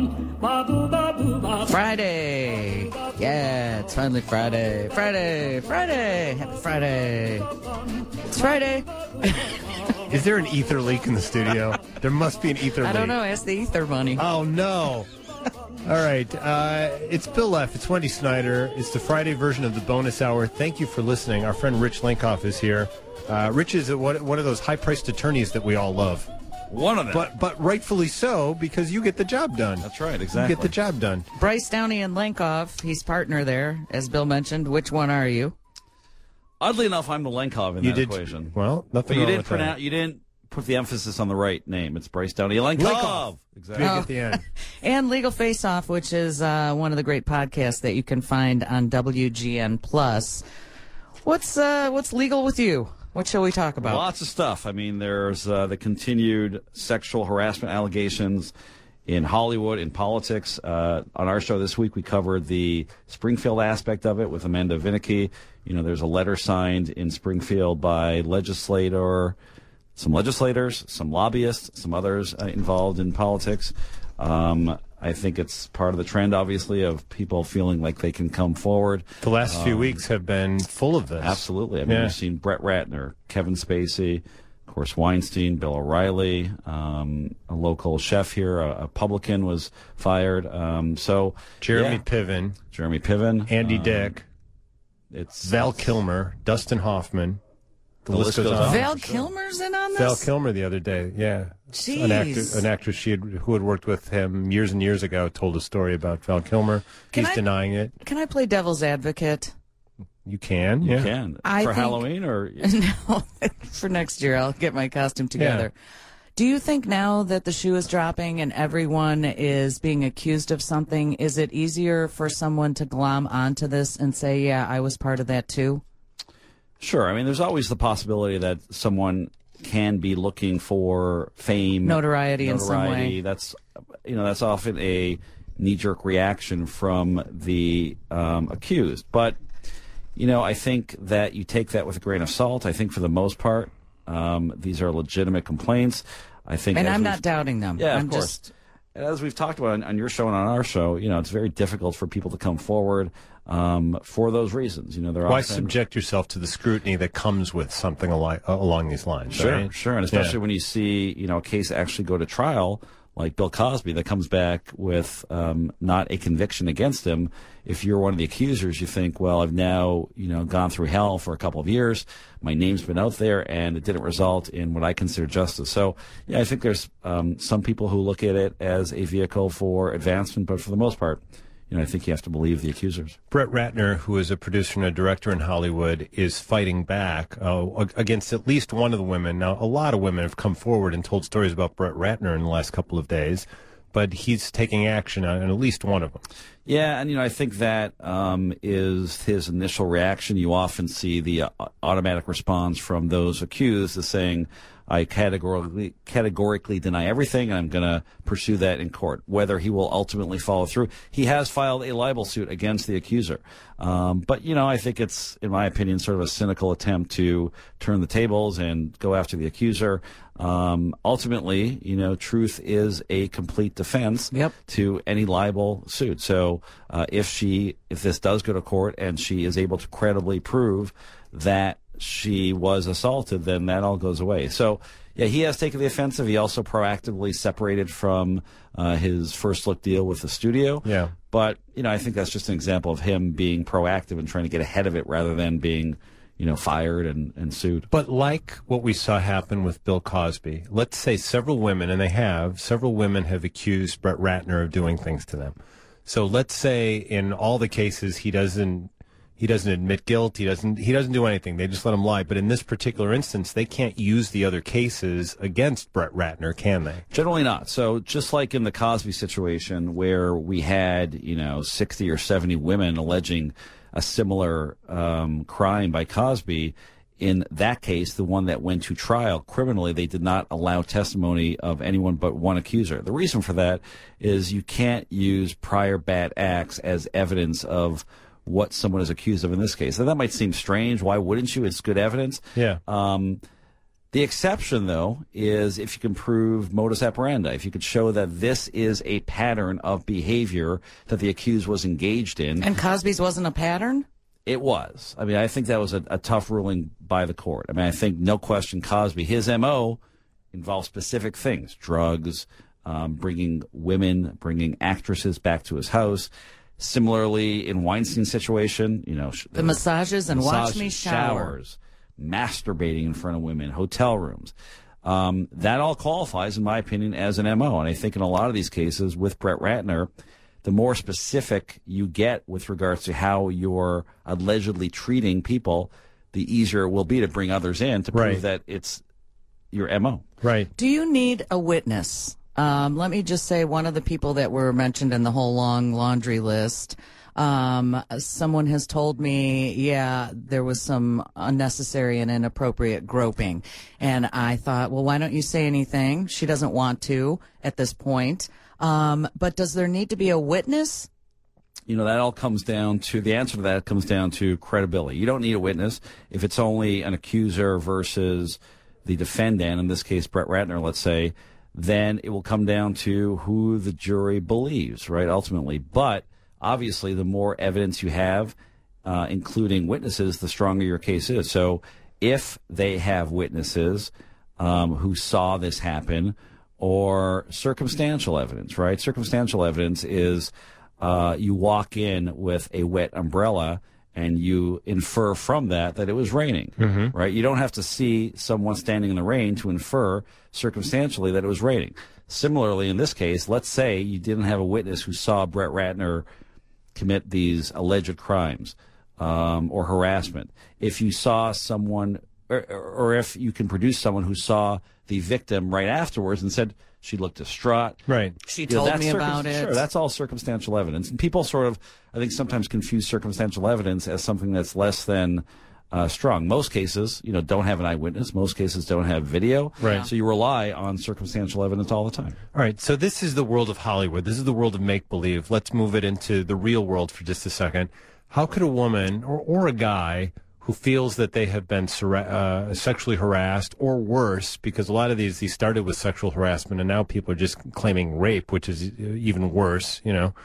Friday. Yeah, it's finally Friday. Friday. Happy Friday. It's Friday. Is there an ether leak in the studio? There must be an ether leak. I don't know. Ask the ether money. Oh, no. All right. It's Bill F. It's Wendy Snyder. It's the Friday version of the bonus hour. Thank you for listening. Our friend Rich Linkoff is here. Rich is one of those high-priced attorneys that we all love. One of them. But rightfully so, because you get the job done. That's right, exactly. You get the job done. Bryce Downey and Lenkoff, he's partner there, as Bill mentioned. Which one are you? Oddly enough, I'm the Lenkov in that equation. Well, nothing but wrong with that. You didn't put the emphasis on the right name. It's Bryce Downey Lenkov. Exactly. Big at the end. And Legal Face Off, which is one of the great podcasts that you can find on WGN Plus. What's legal with you? What shall we talk about? Lots of stuff. I mean, there's the continued sexual harassment allegations in Hollywood, in politics. On our show this week, we covered the Springfield aspect of it with Amanda Vinicky. You know, there's a letter signed in Springfield by some legislators, some lobbyists, some others involved in politics. I think it's part of the trend, obviously, of people feeling like they can come forward. The last few weeks have been full of this. Absolutely. I mean, we've seen Brett Ratner, Kevin Spacey, of course, Weinstein, Bill O'Reilly, a local chef here, a publican was fired. Jeremy Piven, Andy Dick, Val Kilmer, Dustin Hoffman. The list goes on. Val Kilmer's in on this? Val Kilmer the other day, yeah. Jeez. An actress who had worked with him years and years ago told a story about Val Kilmer. He's denying it. Can I play devil's advocate? You can. You can. For Halloween or? No, for next year. I'll get my costume together. Yeah. Do you think now that the shoe is dropping and everyone is being accused of something, is it easier for someone to glom onto this and say, yeah, I was part of that too? Sure. I mean, there's always the possibility that someone can be looking for fame, notoriety in some way. That's often a knee-jerk reaction from the accused. But, I think that you take that with a grain of salt. I think for the most part, these are legitimate complaints. And I'm not doubting them. Yeah, of course. As we've talked about on your show and on our show, it's very difficult for people to come forward for those reasons. Why subject yourself to the scrutiny that comes with something along these lines? Sure, right? Sure, and especially when you see a case actually go to trial, like Bill Cosby, that comes back with not a conviction against him. If you're one of the accusers, you think, well, I've now gone through hell for a couple of years. My name's been out there, and it didn't result in what I consider justice. So, yeah, I think there's some people who look at it as a vehicle for advancement, but for the most part, I think you have to believe the accusers. Brett Ratner, who is a producer and a director in Hollywood, is fighting back against at least one of the women. Now, a lot of women have come forward and told stories about Brett Ratner in the last couple of days, but he's taking action on at least one of them. Yeah, and I think that is his initial reaction. You often see the automatic response from those accused as saying, I categorically deny everything, and I'm going to pursue that in court. Whether he will ultimately follow through, he has filed a libel suit against the accuser. But I think it's, in my opinion, sort of a cynical attempt to turn the tables and go after the accuser. Ultimately, truth is a complete defense to any libel suit. So if this does go to court and she is able to credibly prove that she was assaulted, then that all goes away. So, yeah, he has taken the offensive. He also proactively separated from his first look deal with the studio. Yeah. But, I think that's just an example of him being proactive and trying to get ahead of it rather than being, fired and sued. But like what we saw happen with Bill Cosby, let's say several women have accused Brett Ratner of doing things to them. So let's say in all the cases he doesn't admit guilt. He doesn't do anything. They just let him lie. But in this particular instance, they can't use the other cases against Brett Ratner, can they? Generally not. So just like in the Cosby situation where we had, 60 or 70 women alleging a similar crime by Cosby, in that case, the one that went to trial criminally, they did not allow testimony of anyone but one accuser. The reason for that is you can't use prior bad acts as evidence of what someone is accused of in this case. Now, that might seem strange. Why wouldn't you? It's good evidence. Yeah. The exception, though, is if you can prove modus operandi, if you could show that this is a pattern of behavior that the accused was engaged in. And Cosby's wasn't a pattern? It was. I mean, I think that was a tough ruling by the court. I mean, I think no question Cosby, his M.O. involved specific things, drugs, bringing women, bringing actresses back to his house. Similarly, in Weinstein's situation, the massages and watch me showers, masturbating in front of women, hotel rooms. That all qualifies, in my opinion, as an MO. And I think in a lot of these cases with Brett Ratner, the more specific you get with regards to how you're allegedly treating people, the easier it will be to bring others in to prove that it's your MO. Right. Do you need a witness? Let me just say one of the people that were mentioned in the whole long laundry list, someone has told me, there was some unnecessary and inappropriate groping. And I thought, well, why don't you say anything? She doesn't want to at this point. But does there need to be a witness? That all comes down to, the answer to that comes down to credibility. You don't need a witness if it's only an accuser versus the defendant, in this case, Brett Ratner, let's say, then it will come down to who the jury believes, right, ultimately. But obviously, the more evidence you have, including witnesses, the stronger your case is. So if they have witnesses who saw this happen, or circumstantial evidence, right? Circumstantial evidence is you walk in with a wet umbrella and you infer from that it was raining, right? You don't have to see someone standing in the rain to infer circumstantially that it was raining. Similarly, in this case, let's say you didn't have a witness who saw Brett Ratner commit these alleged crimes or harassment. If you saw someone, or if you can produce someone who saw the victim right afterwards and said she looked distraught. Right. She told me about it. Sure, that's all circumstantial evidence. And people sort of, I think, sometimes confuse circumstantial evidence as something that's less than strong. Most cases, don't have an eyewitness. Most cases don't have video. Right. So you rely on circumstantial evidence all the time. All right. So this is the world of Hollywood. This is the world of make-believe. Let's move it into the real world for just a second. How could a woman or a guy who feels that they have been sexually harassed, or worse, because a lot of these started with sexual harassment and now people are just claiming rape, which is even worse,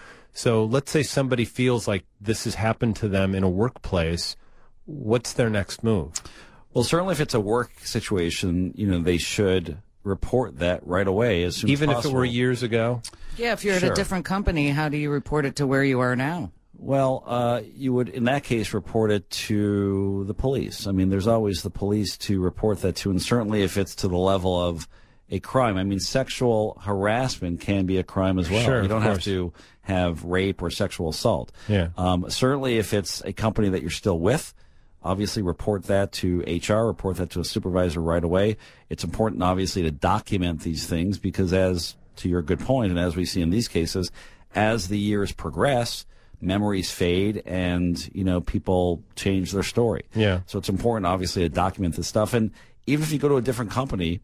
So let's say somebody feels like this has happened to them in a workplace. What's their next move? Well, certainly if it's a work situation, they should report that right away as soon as possible. Even if it were years ago? Yeah, if you're at a different company, how do you report it to where you are now? Well, you would, in that case, report it to the police. I mean, there's always the police to report that to, and certainly if it's to the level of a crime. I mean, sexual harassment can be a crime as well. Sure, you don't have have to have rape or sexual assault. Yeah. Certainly if it's a company that you're still with, obviously report that to HR, report that to a supervisor right away. It's important, obviously, to document these things because, as to your good point, and as we see in these cases, as the years progress, memories fade and, people change their story. Yeah. So it's important, obviously, to document this stuff. And even if you go to a different company,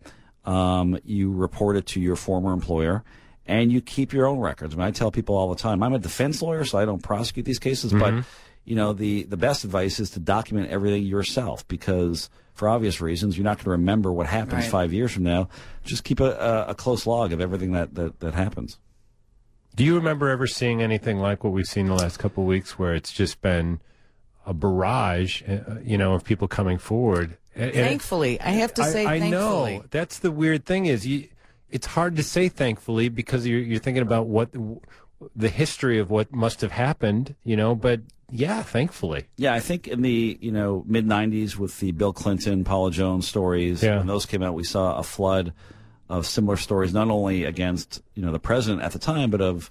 you report it to your former employer and you keep your own records. I mean, I tell people all the time, I'm a defense lawyer, so I don't prosecute these cases, but, the best advice is to document everything yourself because for obvious reasons, you're not going to remember what happens 5 years from now. Just keep a close log of everything that happens. Do you remember ever seeing anything like what we've seen the last couple of weeks where it's just been a barrage, of people coming forward? Thankfully. I have to say thankfully. I know. That's the weird thing is it's hard to say thankfully because you're thinking about what the history of what must have happened, but yeah, thankfully. Yeah, I think in the, mid-'90s with the Bill Clinton, Paula Jones stories, when those came out, we saw a flood of similar stories, not only against, the president at the time, but of,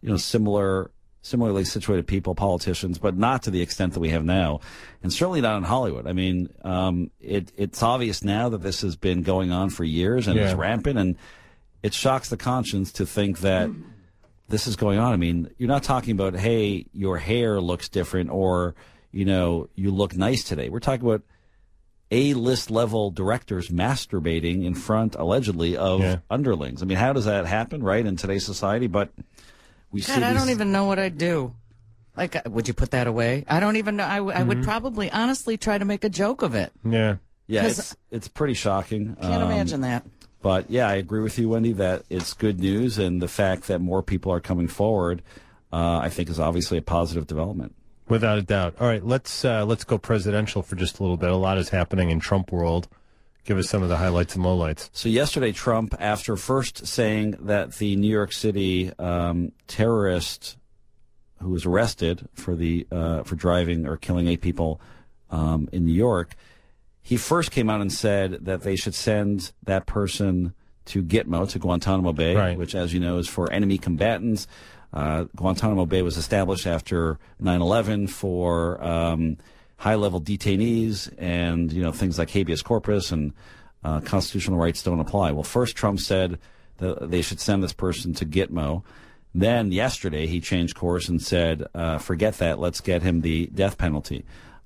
similarly situated people, politicians, but not to the extent that we have now, and certainly not in Hollywood. I mean, it's obvious now that this has been going on for years and it's rampant, and it shocks the conscience to think that this is going on. I mean, you're not talking about, hey, your hair looks different or, you look nice today. We're talking about A-list level directors masturbating in front, allegedly, of underlings. I mean, how does that happen, right, in today's society? But we see I don't even know what I'd do. Like, would you put that away? I don't even know. I would probably, honestly, try to make a joke of it. Yeah. Yeah, it's pretty shocking. Can't imagine that. But yeah, I agree with you, Wendy, that it's good news, and the fact that more people are coming forward, I think, is obviously a positive development. Without a doubt. All right, let's go presidential for just a little bit. A lot is happening in Trump world. Give us some of the highlights and lowlights. So yesterday, Trump, after first saying that the New York City terrorist who was arrested for driving or killing 8 people in New York, he first came out and said that they should send that person to Gitmo, to Guantanamo Bay, right, which, as you know, is for enemy combatants. Guantanamo Bay was established after 9/11 for high-level detainees, and things like habeas corpus and constitutional rights don't apply. Well, first Trump said that they should send this person to Gitmo. Then yesterday he changed course and said, forget that, let's get him the death penalty.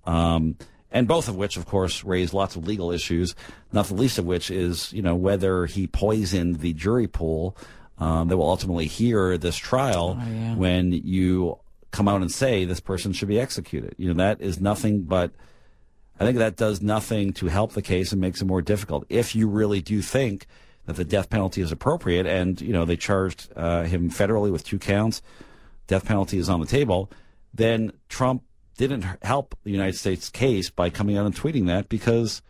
And both of which, of course, raise lots of legal issues, not the least of which is, whether he poisoned the jury pool that will ultimately hear this trial when you come out and say this person should be executed. That is nothing but, I think that does nothing to help the case and makes it more difficult. If you really do think that the death penalty is appropriate, and, they charged him federally with 2 counts, death penalty is on the table, then Trump didn't help the United States case by coming out and tweeting that, because,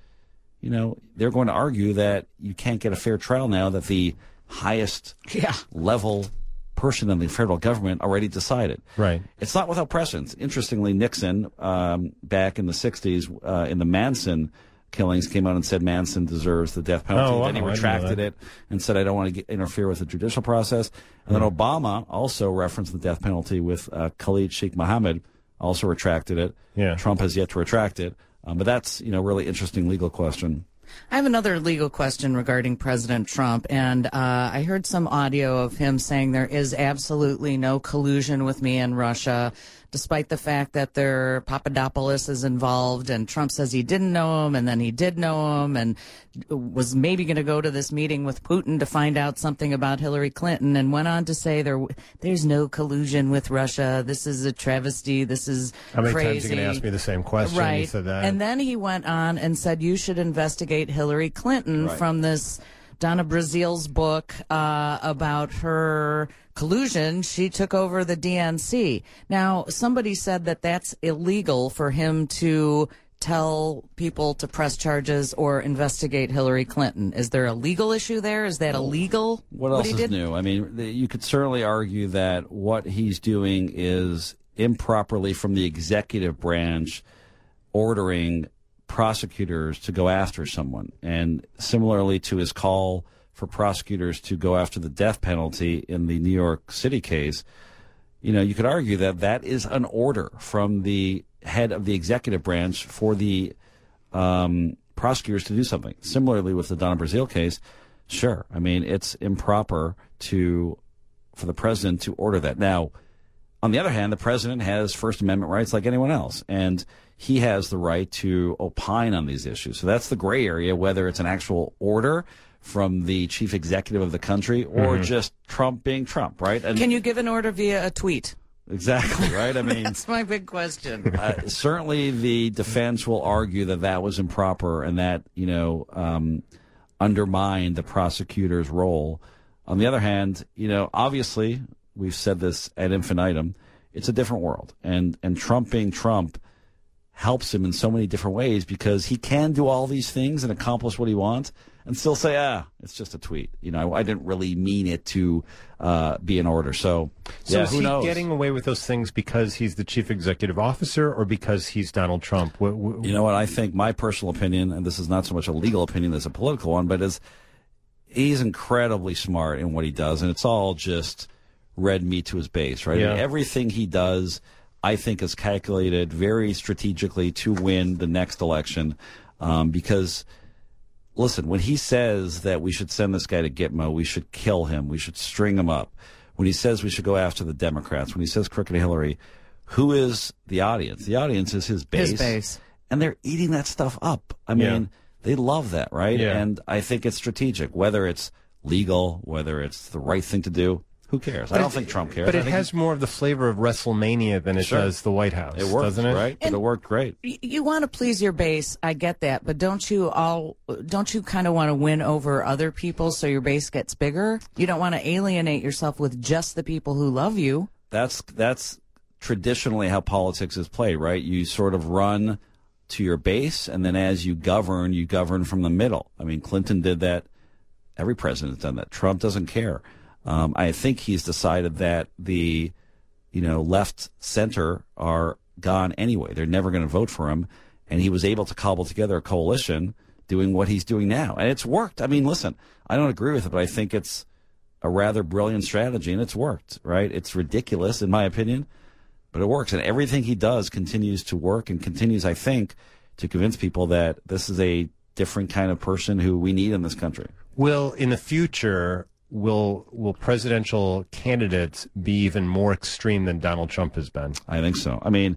they're going to argue that you can't get a fair trial now that the highest level person in the federal government already decided. Right. It's not without precedent. Interestingly, Nixon, back in the 60s, in the Manson killings, came out and said Manson deserves the death penalty. Then he retracted it and said, I don't want to interfere with the judicial process. And then Obama also referenced the death penalty with Khalid Sheikh Mohammed, also retracted it. Yeah. Trump has yet to retract it. But that's, really interesting legal question. I have another legal question regarding President Trump, and I heard some audio of him saying there is absolutely no collusion with me and Russia, despite the fact that Papadopoulos is involved, and Trump says he didn't know him, and then he did know him, and was maybe going to go to this meeting with Putin to find out something about Hillary Clinton, and went on to say there's no collusion with Russia. This is a travesty. This is How many crazy. times are you going to ask me the same question? Right. He said that. And then he went on and said you should investigate Hillary Clinton from this Donna Brazil's book about her collusion. She took over the DNC. Now, somebody said that that's illegal for him to tell people to press charges or investigate Hillary Clinton. Is there a legal issue there? Is that illegal? What else is new? I mean, you could certainly argue that what he's doing is improperly from the executive branch ordering prosecutors to go after someone. And similarly to his call for prosecutors to go after the death penalty in the New York City case, you could argue that that is an order from the head of the executive branch for the prosecutors to do something. Similarly with the Donna Brazil case, sure. I mean, it's improper for the president to order that. Now, on the other hand, the president has First Amendment rights like anyone else, and he has the right to opine on these issues. So that's the gray area, whether it's an actual order from the chief executive of the country or just Trump being Trump, right? And can you give an order via a tweet? Exactly, right? I mean, that's my big question. Certainly the defense will argue that that was improper and that, undermined the prosecutor's role. On the other hand, obviously, we've said this ad infinitum, it's a different world. And Trump being Trump helps him in so many different ways because he can do all these things and accomplish what he wants and still say, it's just a tweet. I didn't really mean it to be an order. So is who he knows? Getting away with those things because he's the chief executive officer or because he's Donald Trump? You know what? I think my personal opinion, and this is not so much a legal opinion as a political one, but he's incredibly smart in what he does, and it's all just red meat to his base, right? Yeah. I mean, everything he does, I think, is calculated very strategically to win the next election because – listen, when he says that we should send this guy to Gitmo, we should kill him, we should string him up, when he says we should go after the Democrats, when he says crooked Hillary, who is the audience? The audience is his base. His base. And they're eating that stuff up. I mean, they love that, right? Yeah. And I think it's strategic, whether it's legal, whether it's the right thing to do. Who cares? I don't think Trump cares. But it has more of the flavor of WrestleMania than it does the White House. It works, doesn't it? Right? But it worked great. You want to please your base, I get that, but don't you kind of want to win over other people so your base gets bigger? You don't want to alienate yourself with just the people who love you. That's traditionally how politics is played, right? You sort of run to your base, and then as you govern from the middle. I mean, Clinton did that. Every president's done that. Trump doesn't care. I think he's decided that the, left center are gone anyway. They're never going to vote for him. And he was able to cobble together a coalition doing what he's doing now. And it's worked. I mean, listen, I don't agree with it, but I think it's a rather brilliant strategy, and it's worked, right? It's ridiculous, in my opinion, but it works. And everything he does continues to work and continues, I think, to convince people that this is a different kind of person who we need in this country. Will, in the future, will presidential candidates be even more extreme than Donald Trump has been? I think so. I mean,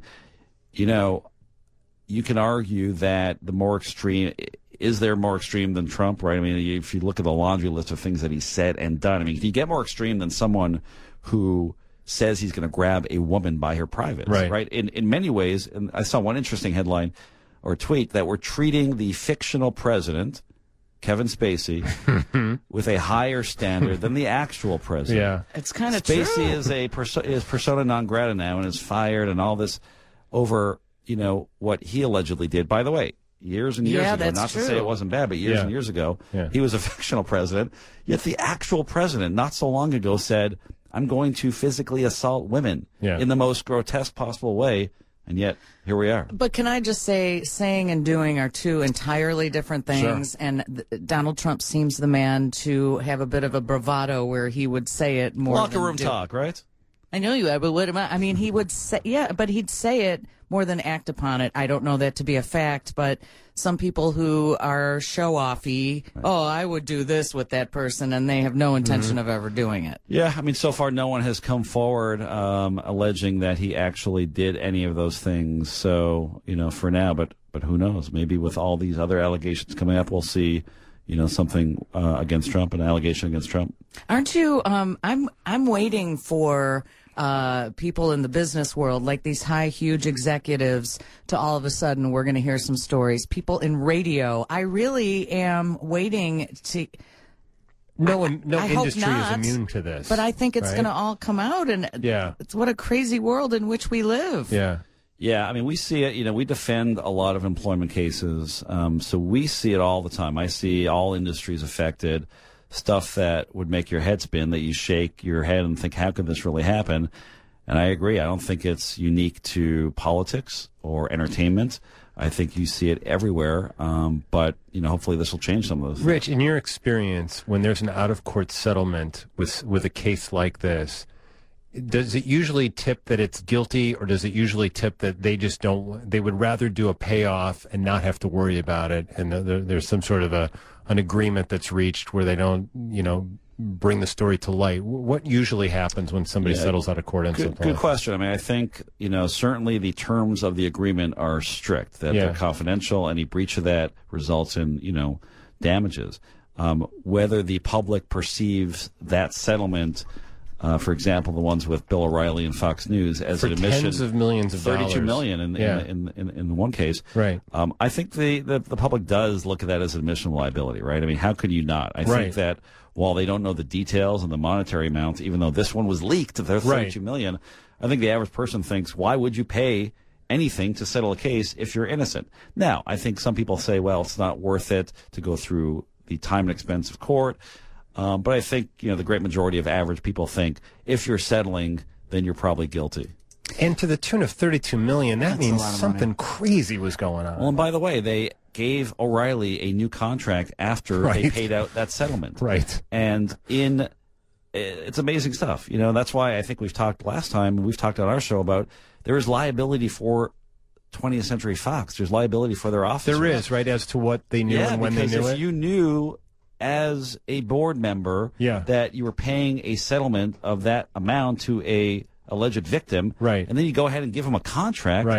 you can argue that the more extreme, is there more extreme than Trump, right? I mean, if you look at the laundry list of things that he said and done, I mean, can you get more extreme than someone who says he's going to grab a woman by her privates, right? In many ways, and I saw one interesting headline or tweet that we're treating the fictional president, Kevin Spacey, with a higher standard than the actual president. Yeah, it's kind of true. Spacey is persona non grata now and is fired and all this over, what he allegedly did. By the way, years and years ago, not to say it wasn't bad, but years and years ago, he was a fictional president. Yet the actual president, not so long ago, said, I'm going to physically assault women in the most grotesque possible way. And yet, here we are. But can I just say, saying and doing are two entirely different things. Sure. And Donald Trump seems the man to have a bit of a bravado where he would say it more. Locker room talk, right? I know you have, but what am I mean, he would say, but he'd say it more than act upon it. I don't know that to be a fact, but some people who are show-offy, I would do this with that person, and they have no intention of ever doing it. Yeah, I mean, so far no one has come forward alleging that he actually did any of those things. So, for now, but who knows? Maybe with all these other allegations coming up, we'll see, something against Trump, an allegation against Trump. Aren't you? I'm waiting for people in the business world, like these huge executives, to all of a sudden we're going to hear some stories. People in radio. I really am waiting to. No industry is immune to this. But I think it's going to all come out, and it's what a crazy world in which we live. Yeah. Yeah, I mean, we see it, we defend a lot of employment cases, so we see it all the time. I see all industries affected, stuff that would make your head spin, that you shake your head and think, how could this really happen? And I agree. I don't think it's unique to politics or entertainment. I think you see it everywhere, but, hopefully this will change some of those things. Rich, in your experience, when there's an out-of-court settlement with a case like this, does it usually tip that it's guilty, or does it usually tip that they would rather do a payoff and not have to worry about it, and there's some sort of an agreement that's reached where they don't, bring the story to light? What usually happens when somebody settles out of court and so forth? Good question. I mean, I think, certainly the terms of the agreement are strict, that they're confidential. Any breach of that results in, damages. Whether the public perceives that settlement, for example, the ones with Bill O'Reilly and Fox News, as for an admission, tens of millions of $32 dollars. million in one case. Right. I think the public does look at that as an admission of liability, right? I mean, how could you not? I think that while they don't know the details and the monetary amounts, even though this one was leaked, they're $32 million, I think the average person thinks, why would you pay anything to settle a case if you're innocent? Now, I think some people say, well, it's not worth it to go through the time and expense of court. But I think, the great majority of average people think if you're settling, then you're probably guilty. And to the tune of $32 million, that means something crazy was going on. Well, and by the way, they gave O'Reilly a new contract after they paid out that settlement. Right. And it's amazing stuff. That's why I think we've talked last time, we've talked on our show about there is liability for 20th Century Fox. There's liability for their officers. There is, right, as to what they knew and when they knew it. If you knew as a board member that you were paying a settlement of that amount to a alleged victim, right, and then you go ahead and give them a contract, right,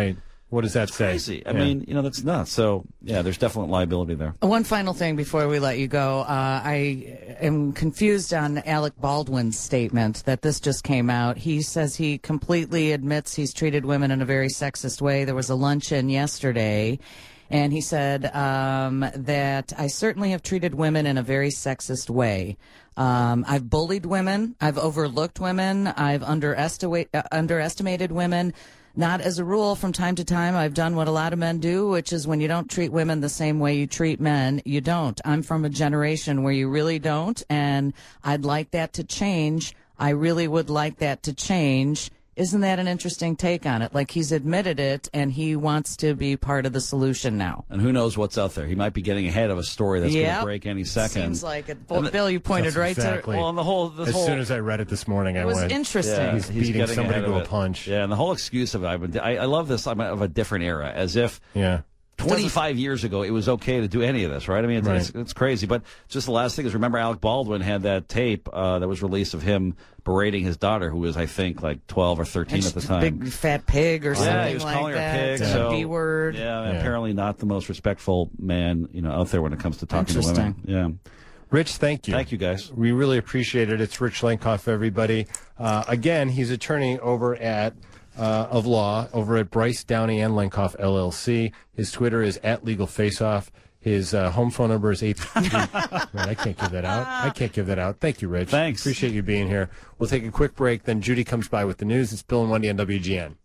What does that say? Crazy. I mean, that's nuts. So, yeah, there's definite liability there. One final thing before we let you go. I am confused on Alec Baldwin's statement that this just came out. He says he completely admits he's treated women in a very sexist way. There was a luncheon yesterday, and he said that I certainly have treated women in a very sexist way. I've bullied women. I've overlooked women. I've underestimated women. Not as a rule, from time to time, I've done what a lot of men do, which is when you don't treat women the same way you treat men, you don't. I'm from a generation where you really don't, and I'd like that to change. I really would like that to change. Isn't that an interesting take on it? Like, he's admitted it, and he wants to be part of the solution now. And who knows what's out there? He might be getting ahead of a story that's going to break any second. Seems like it. Bill, you pointed right to it. Well, and the whole soon as I read it this morning, it was interesting. Yeah, he's beating somebody to a punch. Yeah, and the whole excuse of I love this. I'm of a different era, as if 25 years ago, it was okay to do any of this, right? I mean, it's crazy. But just the last thing is, remember, Alec Baldwin had that tape that was released of him berating his daughter, who was, I think, like 12 or 13 at the time. Big fat pig or something like that. Yeah, he was calling her a pig. So, B word. Yeah, apparently not the most respectful man, out there when it comes to talking to women. Yeah. Rich, thank you. Thank you, guys. We really appreciate it. It's Rich Lenkov, everybody. Again, he's attorney over at of law over at Bryce, Downey, and Lenkov, LLC. His Twitter is @LegalFaceoff. His home phone number is 833. Man, I can't give that out. Thank you, Rich. Thanks. Appreciate you being here. We'll take a quick break. Then Judy comes by with the news. It's Bill and Wendy on WGN.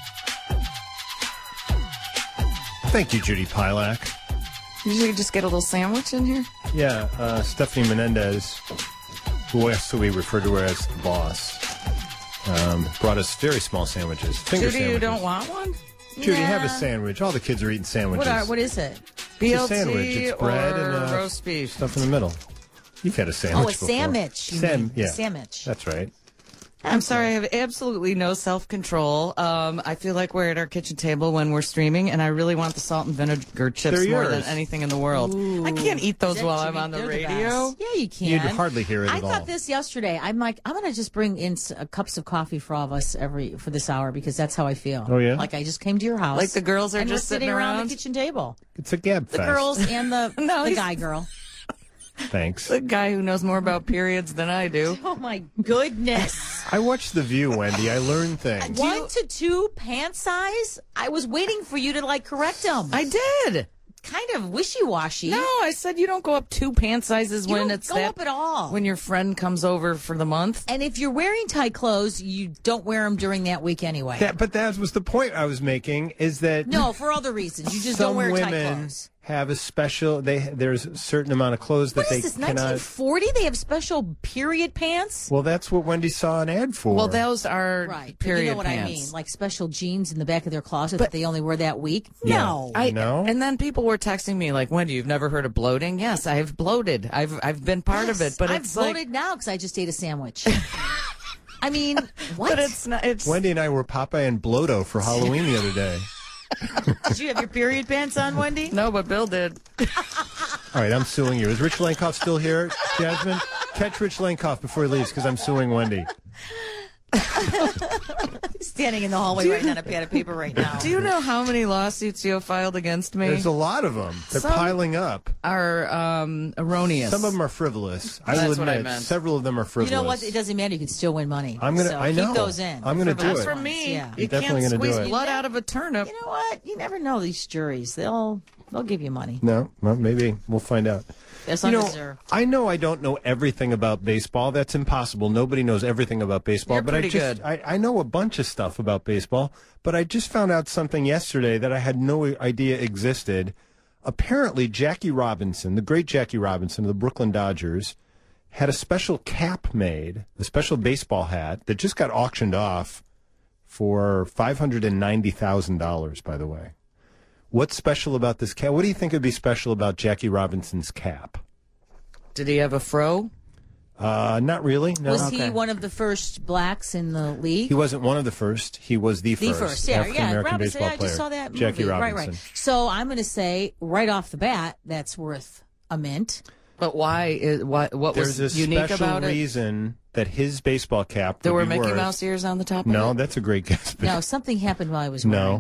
Thank you, Judy Pilak. Usually you just get a little sandwich in here? Yeah, Stephanie Menendez, who also we refer to her as the boss, brought us very small sandwiches. Finger Judy, sandwiches. you don't want one? Judy, have a sandwich. All the kids are eating sandwiches. What is it? BLT it's a sandwich. It's bread or and roast beef. Stuff in the middle. You've had a sandwich before. Sandwich. Yeah. Sandwich. That's right. I'm sorry, I have absolutely no self-control. I feel like we're at our kitchen table when we're streaming, and I really want the salt and vinegar chips They're more yours. than anything in the world. Ooh. I can't eat those while I'm on the They're radio. best. Yeah, you can. You'd hardly hear it I at all. thought this yesterday. I'm like, I'm going to just bring in cups of coffee for all of us for this hour because that's how I feel. Oh, yeah? Like I just came to your house. Like the girls are and just we're sitting around around? the kitchen table. It's a gab The fest. girls and the guy girl. Thanks. The guy who knows more about periods than I do. Oh my goodness. I watched The View, Wendy. I learned things. 1 to 2 pant size? I was waiting for you to correct them. I did. Kind of wishy-washy. No, I said you don't go up 2 pant sizes You when don't it's go up at all. When your friend comes over for the month. And if you're wearing tight clothes, you don't wear them during that week anyway. But that was the point I was making, is that No, for other reasons. You just some don't wear tight women clothes. have a special, there's a certain amount of clothes that What they is this, cannot. 1940? They have special period pants? Well, that's what Wendy saw an ad for. Well, those are Right. But period you know what pants. I mean? Like special jeans in the back of their closet that they only wear that week? No. No? And then people were texting me like, Wendy, you've never heard of bloating? Yes, I've bloated. I've been part of it, but I've it's bloated like, now because I just ate a sandwich. I mean, what? but it's not. It's Wendy and I were Popeye and Blodo for Halloween the other day. Did you have your period pants on, Wendy? no, but Bill did. All right, I'm suing you. Is Rich Lenkov still here, Jasmine? Catch Rich Lenkov before he leaves because I'm suing Wendy. Standing in the hallway writing on a pad of paper right now. Do you know how many lawsuits you have filed against me? There's a lot of them. They're Some- piling up. Are erroneous. Some of them are frivolous. I That's will what I admit, meant. several of them are You frivolous. know what? It doesn't matter. You can still win money. I'm gonna. So I know. keep those in. I'm gonna do Not it. for me. Yeah. You Definitely can't gonna do squeeze it. blood out of a turnip. You know what? You never know these juries. They'll give you money. No, well, maybe we'll find out. As You long know, as they're I know I don't know everything about baseball. That's impossible. Nobody knows everything about baseball. You're but I pretty just, good. I know a bunch of stuff about baseball. But I just found out something yesterday that I had no idea existed. Apparently, Jackie Robinson, the great Jackie Robinson of the Brooklyn Dodgers, had a special cap made, a special baseball hat that just got auctioned off for $590,000. By the way. What's special about this cap? What do you think would be special about Jackie Robinson's cap? Did he have a fro? Not really. No. was he Okay. one of the first blacks in the league? He wasn't one of the first. He was the first. Yeah, African-American Robinson. baseball I player. just saw that movie. Jackie Robinson. Right. So I'm going to say right off the bat, that's worth a mint. But why? What There's was a unique special about it? reason that his baseball cap There would were be Mickey worth, Mouse ears on the top of No, it? that's a great guess. but No, something happened while I was no, wearing it.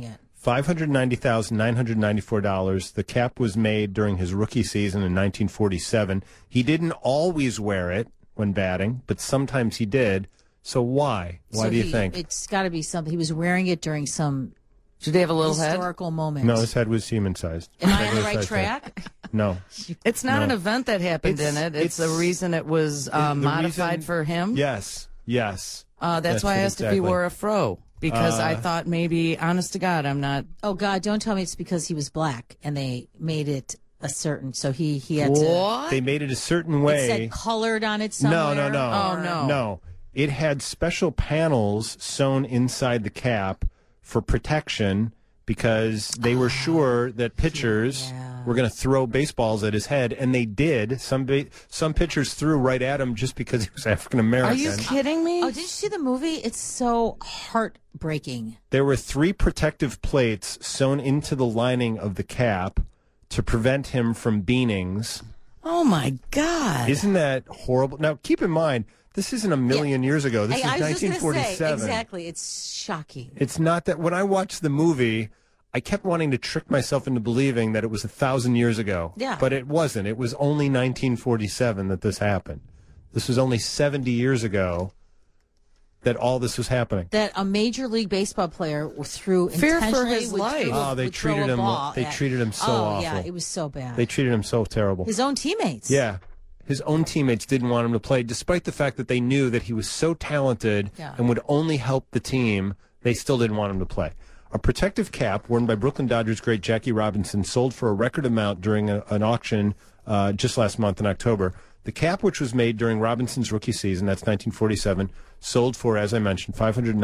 $590,994. The cap was made during his rookie season in 1947. He didn't always wear it when batting, but sometimes he did. So why? Why do you think? It's got to be something. He was wearing it during some Did he have a little head? historical moment. No, his head was human-sized. Am I on the right track? No. It's not No. an event that happened in it. It's the reason it was modified reason- for him. Yes. That's why I asked if he wore a fro. Because I thought maybe, honest to God, I'm not. Oh, God, don't tell me it's because he was black and they made it a certain. So he had to. What? They made it a certain way. It said colored on it somewhere. No. Oh, no. No. It had special panels sewn inside the cap for protection because they were sure that pitchers were going to throw baseballs at his head, and they did. Some pitchers threw right at him just because he was African American. Are you kidding me? Oh, did you see the movie? It's so heartbreaking. There were 3 protective plates sewn into the lining of the cap to prevent him from beanings. Oh, my God. Isn't that horrible? Now, keep in mind, this isn't a million years ago. This is I was just gonna 1947. say, exactly. It's shocking. It's not that when I watched the movie, I kept wanting to trick myself into believing that it was 1,000 years ago. Yeah. But it wasn't. It was only 1947 that this happened. This was only 70 years ago that all this was happening. That a Major League Baseball player threw Fear for intentionally his would life. throw- Oh, they would throw treated a him. ball They at- treated him so oh, awful. yeah, it was so bad. They treated him so terrible. His own teammates. Yeah. His own teammates didn't want him to play, despite the fact that they knew that he was so talented and would only help the team. They still didn't want him to play. A protective cap worn by Brooklyn Dodgers great Jackie Robinson sold for a record amount during an auction just last month in October. The cap, which was made during Robinson's rookie season, that's 1947, sold for, as I mentioned,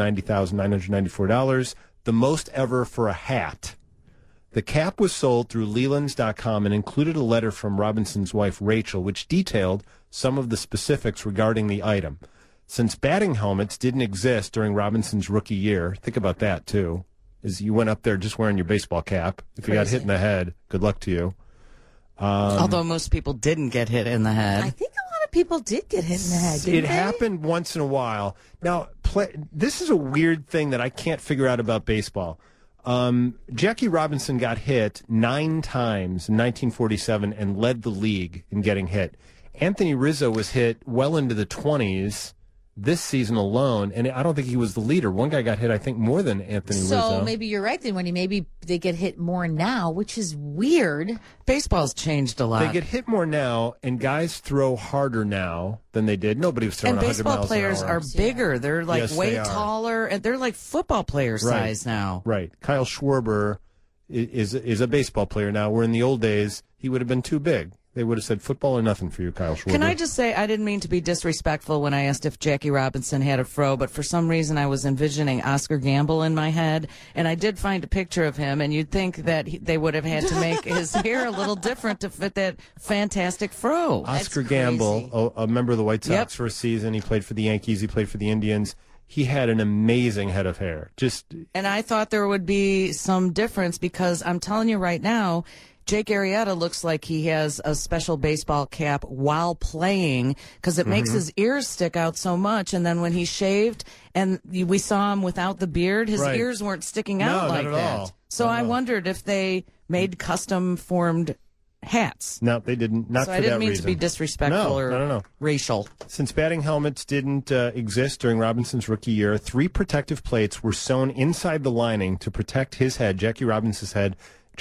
$590,994, the most ever for a hat. The cap was sold through Lelands.com and included a letter from Robinson's wife, Rachel, which detailed some of the specifics regarding the item. Since batting helmets didn't exist during Robinson's rookie year, think about that, too, is you went up there just wearing your baseball cap. If you got hit in the head, good luck to you. Although most people didn't get hit in the head. I think a lot of people did get hit in the head, didn't It they? happened once in a while. Now, this is a weird thing that I can't figure out about baseball. Jackie Robinson got hit 9 times in 1947 and led the league in getting hit. Anthony Rizzo was hit well into the 20s this season alone, and I don't think he was the leader. One guy got hit, I think, more than Anthony Rizzo. So maybe you're right then, Wendy. Maybe they get hit more now, which is weird. Baseball's changed a lot. They get hit more now, and guys throw harder now than they did. Nobody was throwing and 100 baseball miles players an hour. are bigger. They're like Yes, way they are. taller, and they're like football player size now. Right. Kyle Schwarber is a baseball player now, where in the old days he would have been too big. They would have said football or nothing for you, Kyle Schwarber. Can I just say, I didn't mean to be disrespectful when I asked if Jackie Robinson had a fro, but for some reason I was envisioning Oscar Gamble in my head, and I did find a picture of him, and you'd think that they would have had to make his hair a little different to fit that fantastic fro. Oscar That's Gamble, a member of the White Sox Yep. for a season. He played for the Yankees. He played for the Indians. He had an amazing head of hair. And I thought there would be some difference because I'm telling you right now, Jake Arrieta looks like he has a special baseball cap while playing because it makes his ears stick out so much. And then when he shaved and we saw him without the beard, his Right. ears weren't sticking No, out not like at that. all. So Not at I all. wondered if they made custom formed hats. No, they didn't. Not So for I didn't that mean reason. to be disrespectful No, or no. racial. Since batting helmets didn't exist during Robinson's rookie year, 3 protective plates were sewn inside the lining to protect his head, Jackie Robinson's head,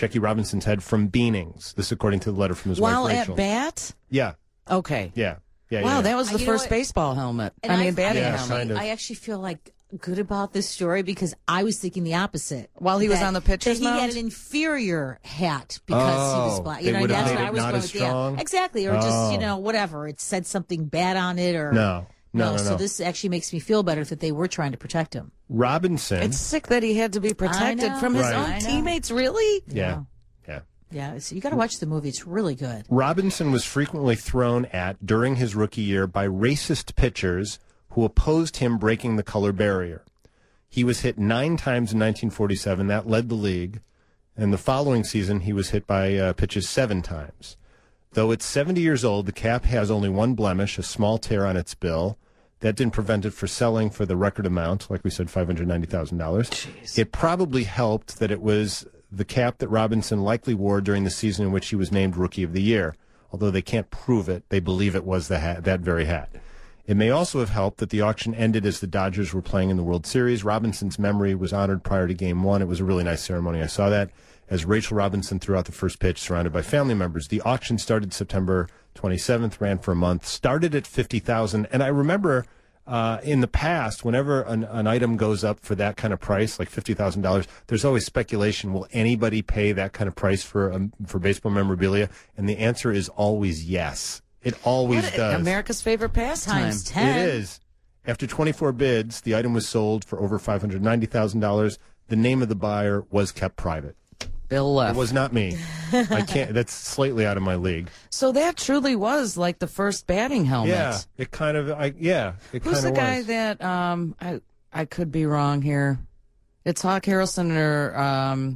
from beanings. This according to the letter from his While wife, at Rachel. bat? Yeah, Okay. yeah. Wow, that was the You know first what? baseball helmet. And Batting Yeah, helmet. kind of. I actually feel like good about this story because I was thinking the opposite. While he was That- on the pitcher's that he had mound? an inferior hat because he was Oh, black. they You know, would have that's made what it I was not going as with. strong? Yeah, exactly. Or just, Oh. whatever. It said something bad on it or No. So this actually makes me feel better that they were trying to protect him. Robinson. It's sick that he had to be protected know. from his Right. own I know. teammates, really? yeah. Yeah, you got to watch the movie. It's really good. Robinson was frequently thrown at during his rookie year by racist pitchers who opposed him breaking the color barrier. He was hit 9 times in 1947. That led the league. And the following season, he was hit by pitches 7 times. Though it's 70 years old, the cap has only one blemish, a small tear on its bill. That didn't prevent it from selling for the record amount, like we said, $590,000. It probably helped that it was the cap that Robinson likely wore during the season in which he was named Rookie of the Year. Although they can't prove it, they believe it was the hat, that very hat. It may also have helped that the auction ended as the Dodgers were playing in the World Series. Robinson's memory was honored prior to Game 1. It was a really nice ceremony. I saw that as Rachel Robinson threw out the first pitch surrounded by family members. The auction started September 27th, ran for a month, started at $50,000. And I remember in the past, whenever an item goes up for that kind of price, like $50,000, there's always speculation, will anybody pay that kind of price for baseball memorabilia? And the answer is always yes. It always does. America's favorite pastime. Times 10. It is. After 24 bids, the item was sold for over $590,000. The name of the buyer was kept private. Bill left. It was not me. I can't. That's slightly out of my league. So that truly was like the first batting helmet. Yeah, it kind of. Who's the guy that? I could be wrong here. It's Hawk Harrelson or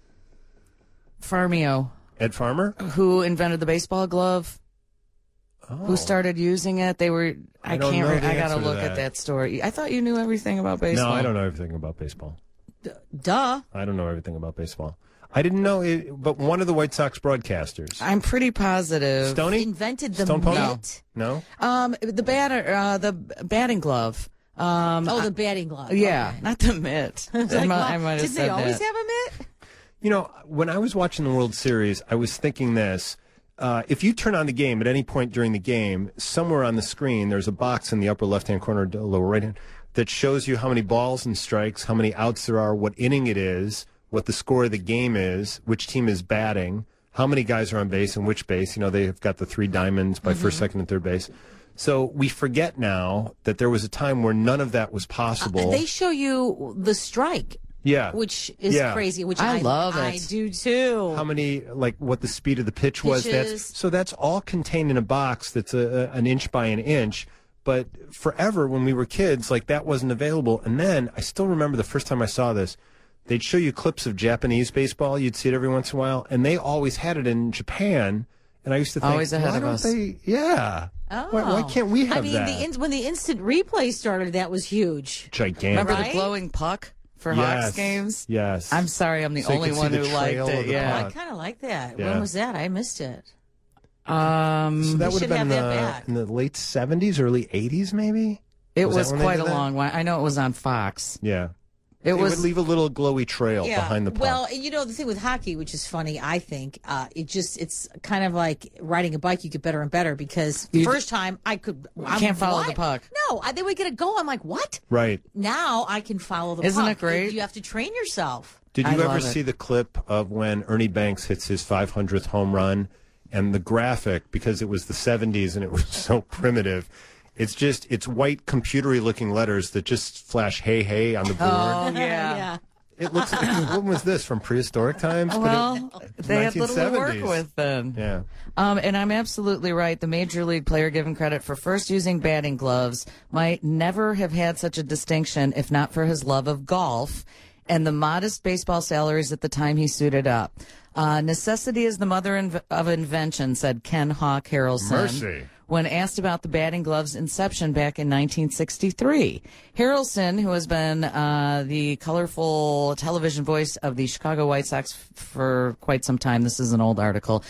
Farmio. Ed Farmer, who invented the baseball glove. Oh. Who started using it? They were. I gotta look at that story. I thought you knew everything about baseball. No, I don't know everything about baseball. Duh. I don't know everything about baseball. I didn't know it, but one of the White Sox broadcasters. I'm pretty positive. Stoney Invented the Stone Pony? mitt. No. The batting glove. The batting glove. Yeah, Okay. not the mitt. I might have Did said they always that. have a mitt? You know, when I was watching the World Series, I was thinking this. If you turn on the game at any point during the game, somewhere on the screen, there's a box in the upper left-hand corner, lower right-hand, that shows you how many balls and strikes, how many outs there are, what inning it is, what the score of the game is, which team is batting, how many guys are on base and which base. You know, they've got the three diamonds by first, second, and third base. So we forget now that there was a time where none of that was possible. They show you the strike. Yeah. Which is crazy. Which I love it. I do too. How many, like what the speed of the pitch was. Pitches. So that's all contained in a box that's an inch by an inch. But forever when we were kids, like that wasn't available. And then I still remember the first time I saw this, they'd show you clips of Japanese baseball. You'd see it every once in a while. And they always had it in Japan. And I used to think, Always ahead why of don't us. they? Yeah. Why can't we have that? When the instant replay started, that was huge. Gigantic. Remember Right? the glowing puck for Yes. Hawks games? Yes. I'm sorry, I'm the So you only could see one the who liked trail of it. the Yeah. puck. I kind of like that. Yeah. When was that? I missed it. So that They would have should been have that back. in the late 70s, early 80s, maybe? It Was that was when they quite did a that? long one. I know it was on Fox. Yeah. It would was. leave a little glowy trail behind the puck. Well, you know, the thing with hockey, which is funny, I think, it's kind of like riding a bike. You get better and better because the first time I can't follow the puck. No, they would get a goal. I'm like, what? Right. Now I can follow the Isn't puck. it great? You have to train yourself. Did I you ever love it. see the clip of when Ernie Banks hits his 500th home run and the graphic, because it was the 70s and it was so primitive, it's white computery looking letters that just flash hey hey on the board. Oh, yeah. It looks like, when was this, from prehistoric times? Well, they had little to work 1970s. with then. Yeah. And I'm absolutely right. The major league player given credit for first using batting gloves might never have had such a distinction if not for his love of golf and the modest baseball salaries at the time he suited up. Necessity is the mother of invention, said Ken Hawk Harrelson. Mercy. When asked about the batting glove's inception back in 1963. Harrelson, who has been the colorful television voice of the Chicago White Sox for quite some time, this is an old article,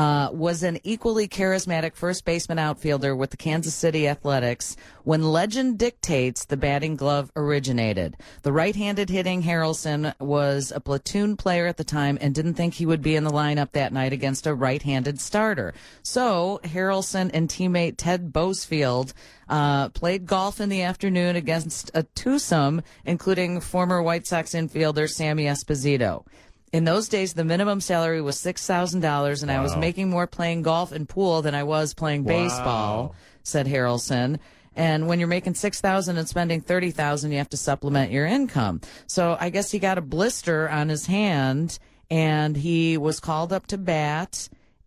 was an equally charismatic first baseman outfielder with the Kansas City Athletics when legend dictates the batting glove originated. The right-handed hitting Harrelson was a platoon player at the time and didn't think he would be in the lineup that night against a right-handed starter. So Harrelson and teammate Ted Boesfield played golf in the afternoon against a twosome, including former White Sox infielder Sammy Esposito. In those days, the minimum salary was $6,000, and I was making more playing golf and pool than I was playing baseball, said Harrelson. And when you're making $6,000 and spending $30,000, you have to supplement your income. So I guess he got a blister on his hand, and he was called up to bat.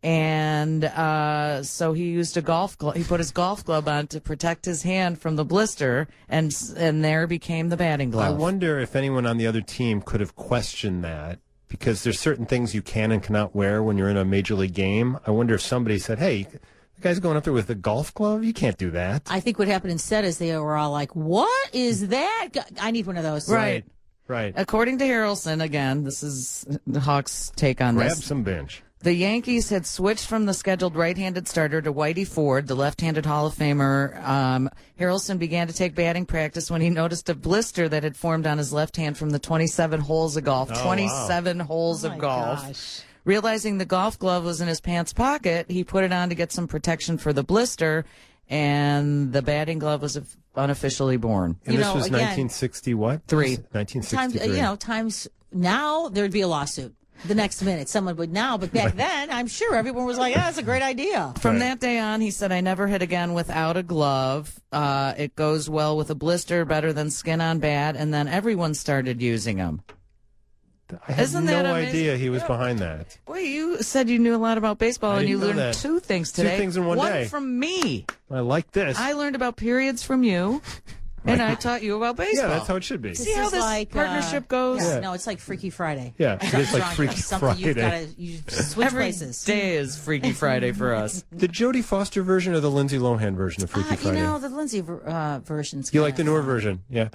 And so he used a golf glove. He put his golf glove on to protect his hand from the blister, and there became the batting glove. I wonder if anyone on the other team could have questioned that, because there's certain things you can and cannot wear when you're in a major league game. I wonder if somebody said, hey, The guy's going up there with a golf glove. You can't do that. I think what happened instead is they were all like, "What is that? I need one of those." Right. Right. According to Harrelson, again, this is the Hawks' take on Grab this. some bench. The Yankees had switched from the scheduled right-handed starter to Whitey Ford, the left-handed Hall of Famer. Harrelson began to take batting practice when he noticed a blister that had formed on his left hand from the 27 holes of golf. 27 holes of golf. Gosh. Realizing the golf glove was in his pants pocket, he put it on to get some protection for the blister, and the batting glove was unofficially born. And this was 1960 what? 1963. Times now there'd be a lawsuit. The next minute, someone would now, but back then, I'm sure everyone was like, that's a great idea. From that day on, he said, I never hit again without a glove. It goes well with a blister, better than skin on bat, and then everyone started using them. I had Isn't no that amazing? idea he was behind that. Boy, you said you knew a lot about baseball, I and you didn't know learned that. 2 things today. 2 things in one day. from me. I like this. I learned about periods from you, and I taught you about baseball. Yeah, that's how it should be. See how is this like, partnership goes? Yeah. Yeah. No, it's like Freaky Friday. Yeah, it is like Freaky Something you've got Friday. to you switch Every places. day is Freaky Friday for us. The Jodie Foster version or the Lindsay Lohan version of Freaky Friday? The Lindsay version's You like the newer version, yeah.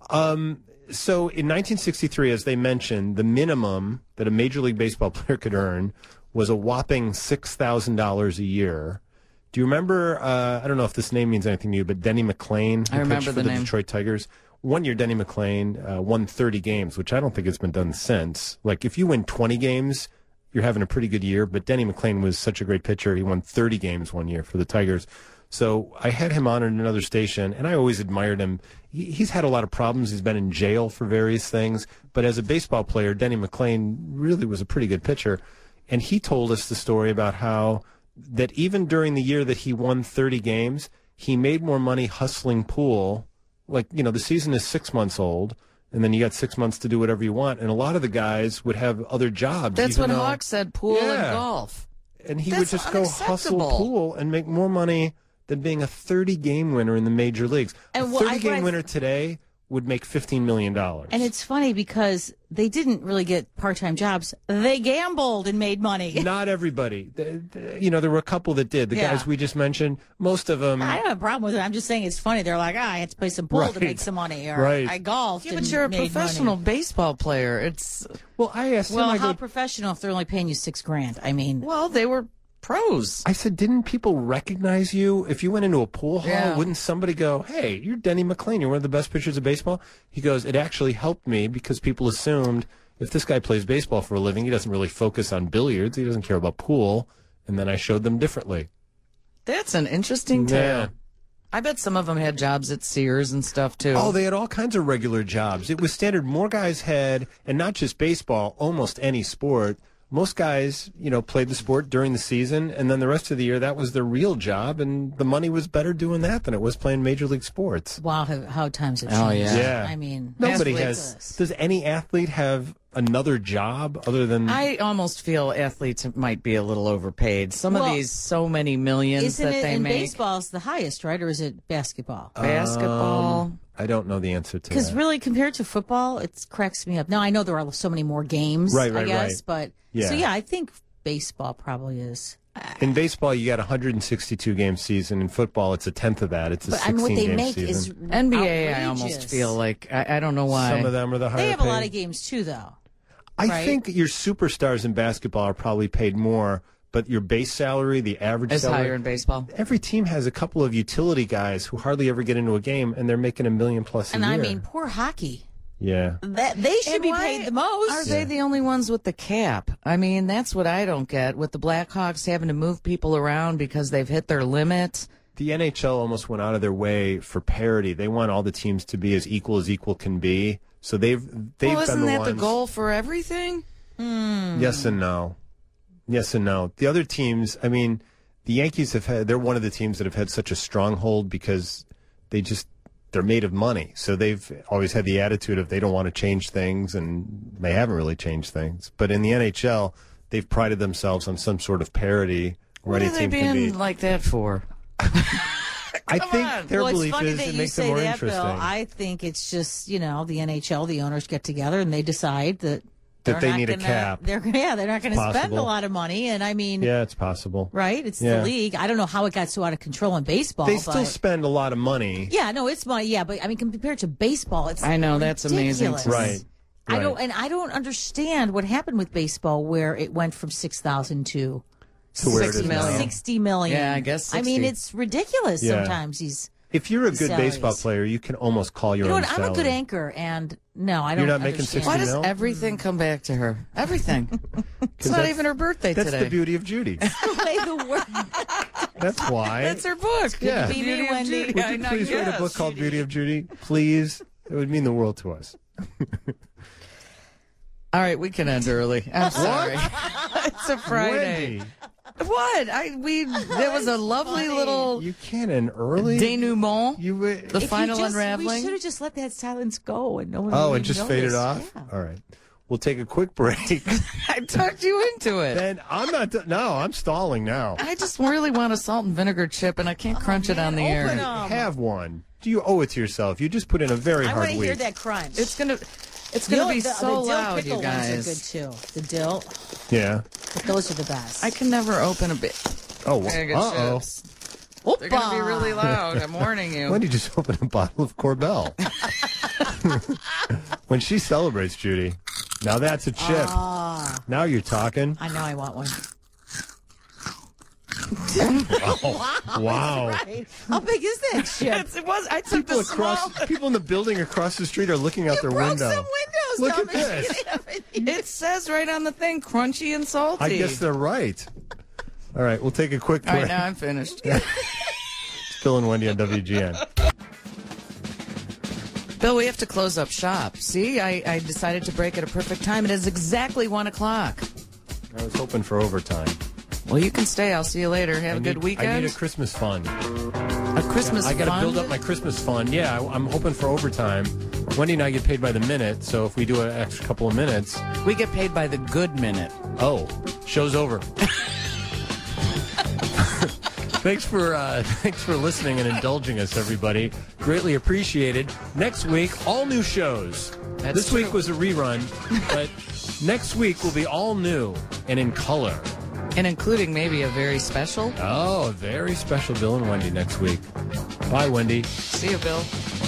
So in 1963, as they mentioned, the minimum that a Major League Baseball player could earn was a whopping $6,000 a year. Do you remember, I don't know if this name means anything to you, but Denny McLain, who I remember pitched for the the name. Detroit Tigers? One year, Denny McLain won 30 games, which I don't think has been done since. Like, if you win 20 games, you're having a pretty good year, but Denny McLain was such a great pitcher. He won 30 games one year for the Tigers. So I had him on at another station, and I always admired him. He's had a lot of problems. He's been in jail for various things. But as a baseball player, Denny McLain really was a pretty good pitcher. And he told us the story about how that even during the year that he won 30 games, he made more money hustling pool. Like, the season is 6 months old, and then you got 6 months to do whatever you want. And a lot of the guys would have other jobs. That's even what though- Hawk said, pool and Yeah. golf. And he That's would just go hustle unacceptable. pool and make more money than being a 30-game winner in the major leagues. And A what I- 30-game what I- winner today would make $15 million. And it's funny because they didn't really get part-time jobs. They gambled and made money. Not everybody. There were a couple that did. The Yeah. guys we just mentioned, most of them. I don't have a problem with it. I'm just saying it's funny. They're like, I had to play some pool to Right. make some money, or Right. I golfed. Yeah, but and you're a made professional money. baseball player. It's Well, I asked him, Well, I how go, professional if they're only paying you $6,000? I mean, well, they were pros. I said, didn't people recognize you? If you went into a pool hall, Yeah. wouldn't somebody go, hey, you're Denny McLain, you're one of the best pitchers of baseball? He goes, it actually helped me because people assumed if this guy plays baseball for a living, he doesn't really focus on billiards, he doesn't care about pool, and then I showed them differently. That's an interesting tale. Yeah. I bet some of them had jobs at Sears and stuff too. Oh, they had all kinds of regular jobs. It was standard. More guys had, and not just baseball, almost any sport. Most guys, played the sport during the season, and then the rest of the year, that was their real job, and the money was better doing that than it was playing major league sports. wow, how times have Oh, changed. yeah. I mean, Nobody athletes- has. Does any athlete have another job other than? I almost feel athletes might be a little overpaid. Some Well, of these so many millions Isn't that it they in make. baseball's the highest, right? Or is it basketball? Basketball. I don't know the answer to Because that. really, compared to football, it cracks me up. Now, I know there are so many more games, Right, I right, guess, right. but Yeah. so yeah, I think baseball probably is. In baseball, you got a 162 game season. In football, it's a tenth of that. It's a But 16 I mean, what they game make season. is NBA, I almost outrageous. feel like I don't know why. Some of them are the higher They have a lot paid. of games too, though. I right? think your superstars in basketball are probably paid more, but your base salary, the average is salary, higher in baseball. every team has a couple of utility guys who hardly ever get into a game, and they're making $1 million plus a And year. I mean, poor hockey. yeah. They should And be why paid the most. Are they the only ones with the cap? I mean, that's what I don't get. With the Blackhawks having to move people around because they've hit their limit. The NHL almost went out of their way for parity. They want all the teams to be as equal can be. So they've Well, been isn't the that ones. the goal for everything? Yes and no. Yes and no. The other teams, I mean, the Yankees they're one of the teams that have had such a stronghold because they're made of money. So they've always had the attitude of they don't want to change things, and they haven't really changed things. But in the NHL, they've prided themselves on some sort of parity where What any are they team can being be. like that for? I think on. their Well, it's belief funny is that it you makes say them more that, interesting. Bill. I think it's just, the NHL, the owners get together and they decide that that they need a cap. They're not going to spend a Possible. lot of money, and I mean, Yeah, it's possible. right? It's Yeah. the league. I don't know how it got so out of control in baseball. They but, still spend a lot of money. yeah, no, it's money. Yeah, but I mean, compared to baseball, it's I know, that's amazing ridiculous. to me. Right. I don't understand what happened with baseball where it went from 6,000 to where it 6 is now. million. 60 million. Yeah, I guess I mean, 60. it's ridiculous Yeah. sometimes. If you're a good Salaries. baseball player, you can almost call your You know own what? I'm salary. a good anchor, and no, I don't. You're not making understand. 60 Why does mil? everything come back to her? Everything. It's not that's- even her birthday That's today. the beauty of Judy. Play the word. That's why. That's her book. Yeah. The Be me, Beauty of Wendy. Judy. Would I you know, please write a yes. book called Beauty of Judy? Please. It would mean the world to us. All right, we can end early. I'm sorry. It's a Friday. Wendy, What? There was a lovely little you can't end early. denouement. You would. The final We unraveling. should have just let that silence go, and no one. Oh, really and just noticed. faded off. Yeah. All right. We'll take a quick break. I talked you into it. Then I'm not. No, I'm stalling now. I just really want a salt and vinegar chip, and I can't crunch it on the air. open up. Have one. Do you owe it to yourself? You just put in a very I want hard to week. hear that crunch. It's gonna be the so dill loud, pickle you guys. ones are good too. The dill, Yeah. but those are the best. I can never open a bit. Oh. Bag of Uh-oh. chips. They're going to be really loud. I'm warning you. When did you just open a bottle of Corbel? When she celebrates, Judy. Now that's a chip. Now you're talking. I know I want one. Wow. Right? How big is that chip? I took People the small. people in the building across the street are looking out their Broke window. some windows. Look at Thomas. this. It says right on the thing, crunchy and salty. I guess they're right. All right, we'll take a quick All break. right, now I'm finished. Bill and Wendy on WGN. Bill, we have to close up shop. See, I decided to break at a perfect time. It is exactly 1 o'clock. I was hoping for overtime. Well, you can stay. I'll see you later. Have a good I weekend. need a Christmas fund. A Christmas I got to fund? build up my Christmas fund. Yeah, I'm hoping for overtime. Wendy and I get paid by the minute, so if we do an extra couple of minutes, We get paid by the good minute. oh, show's over. Thanks for listening and indulging us, everybody. Greatly appreciated. Next week, all new shows. That's This true. week was a rerun, but next week will be all new and in color. And including maybe a very special. Oh, a very special Bill and Wendy next week. Bye, Wendy. See you, Bill.